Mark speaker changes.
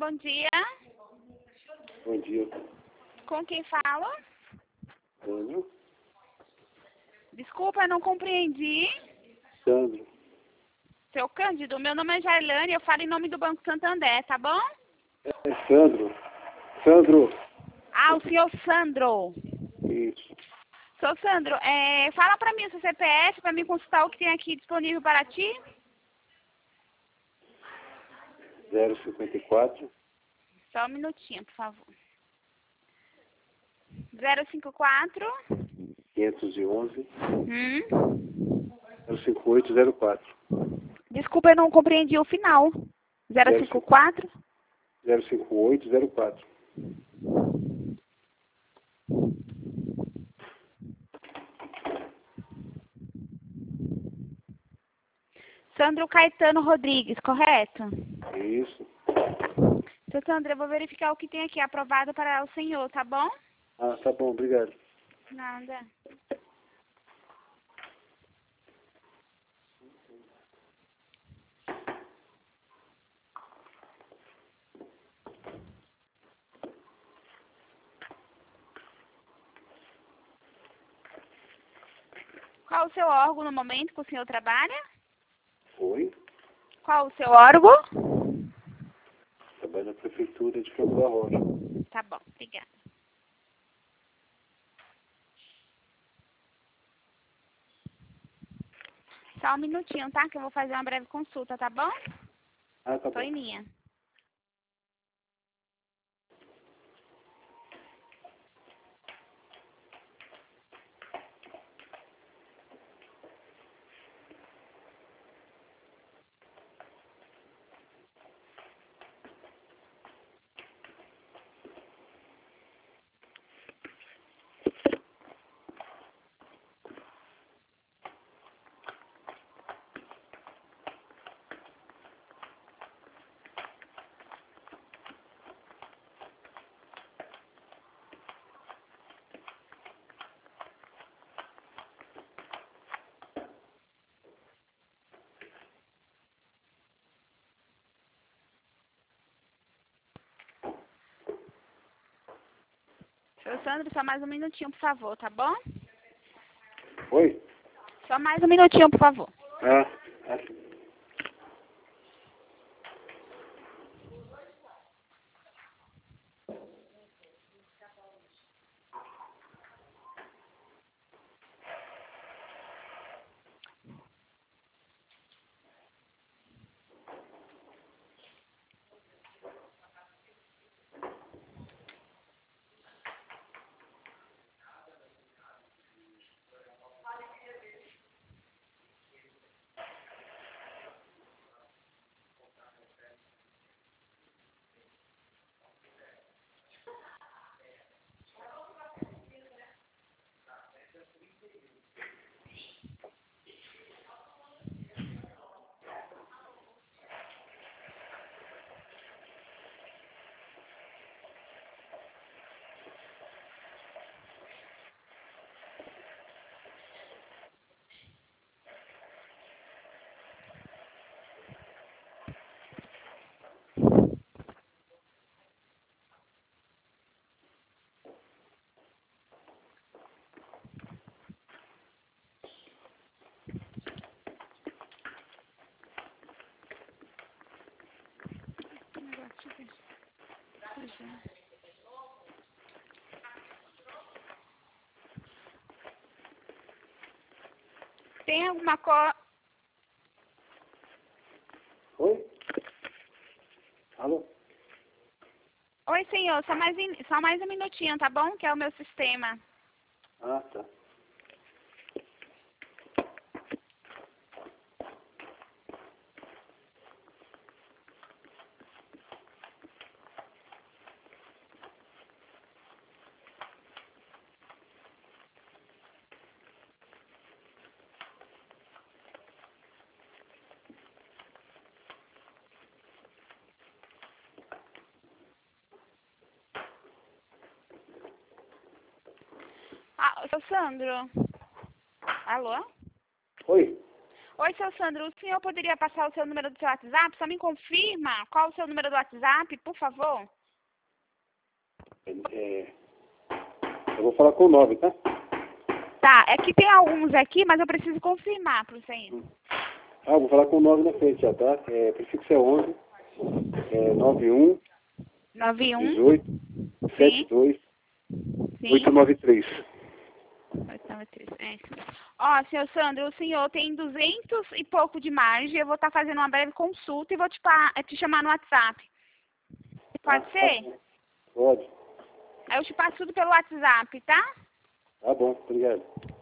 Speaker 1: bom dia.
Speaker 2: Bom dia.
Speaker 1: Com quem falo?
Speaker 2: Sandro.
Speaker 1: Desculpa, eu não compreendi.
Speaker 2: Sandro.
Speaker 1: Seu Cândido, meu nome é Jailane, eu falo em nome do Banco Santander, tá bom?
Speaker 2: É Sandro. Sandro.
Speaker 1: Ah, o senhor Sandro.
Speaker 2: Isso.
Speaker 1: Seu Sandro, fala pra mim o seu CPF, pra mim consultar o que tem aqui disponível para ti.
Speaker 2: 054
Speaker 1: Só um minutinho, por favor. 054
Speaker 2: 511
Speaker 1: hum.
Speaker 2: 05804.
Speaker 1: Desculpa, eu não compreendi o final. 054
Speaker 2: 05804.
Speaker 1: Sandro Caetano Rodrigues, correto?
Speaker 2: Isso.
Speaker 1: Seu Sandro, eu vou verificar o que tem aqui aprovado para o senhor, tá bom?
Speaker 2: Ah, tá bom, obrigado.
Speaker 1: Nada. Qual o seu órgão no momento que o senhor trabalha?
Speaker 2: Oi?
Speaker 1: Qual o seu órgão?
Speaker 2: Trabalho na prefeitura de Franco da Rocha.
Speaker 1: Tá bom, obrigada. Só um minutinho, tá? Que eu vou fazer uma breve consulta, tá bom?
Speaker 2: Ah, tá
Speaker 1: Tô
Speaker 2: bom.
Speaker 1: em linha. Seu Sandro, só mais um minutinho, por favor, tá bom?
Speaker 2: Oi?
Speaker 1: Só mais um minutinho, por favor.
Speaker 2: Sim. Tem alguma coisa... Oi? Alô?
Speaker 1: Oi, senhor, só mais um minutinho, tá bom? Que é o meu sistema.
Speaker 2: Ah, tá.
Speaker 1: Ah, seu Sandro. Alô?
Speaker 2: Oi?
Speaker 1: Oi, seu Sandro, o senhor poderia passar o seu número do seu WhatsApp? Só me confirma qual o seu número do WhatsApp, por favor?
Speaker 2: Eu vou falar com o 9, tá?
Speaker 1: Tá, é que tem alguns aqui, mas eu preciso confirmar para você ir.
Speaker 2: Ah, vou falar com o 9 na frente já, tá? Prefixo é 11, 91,
Speaker 1: 91
Speaker 2: 18, 72, 893.
Speaker 1: 893, é isso mesmo. Ó, seu Sandro, o senhor tem 200 e pouco de margem, eu vou estar fazendo uma breve consulta e vou te chamar no WhatsApp. Pode ser?
Speaker 2: Tá, pode.
Speaker 1: Aí eu te passo tudo pelo WhatsApp, tá?
Speaker 2: Tá bom, obrigado.